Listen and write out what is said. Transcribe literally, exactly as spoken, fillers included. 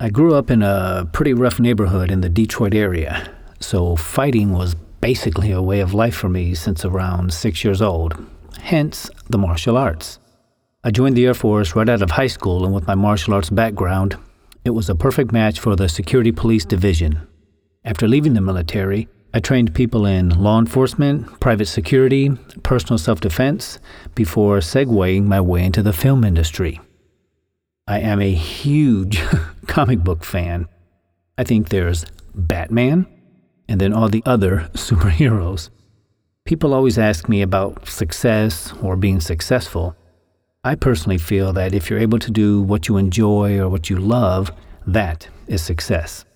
I grew up in a pretty rough neighborhood in the Detroit area, so fighting was basically a way of life for me since around six years old, hence the martial arts. I joined the Air Force right out of high school, and with my martial arts background, it was a perfect match for the Security Police Division. After leaving the military, I trained people in law enforcement, private security, personal self-defense, before segueing my way into the film industry. I am a huge comic book fan. I think there's Batman, and then all the other superheroes. People always ask me about success or being successful. I personally feel that if you're able to do what you enjoy or what you love, that is success.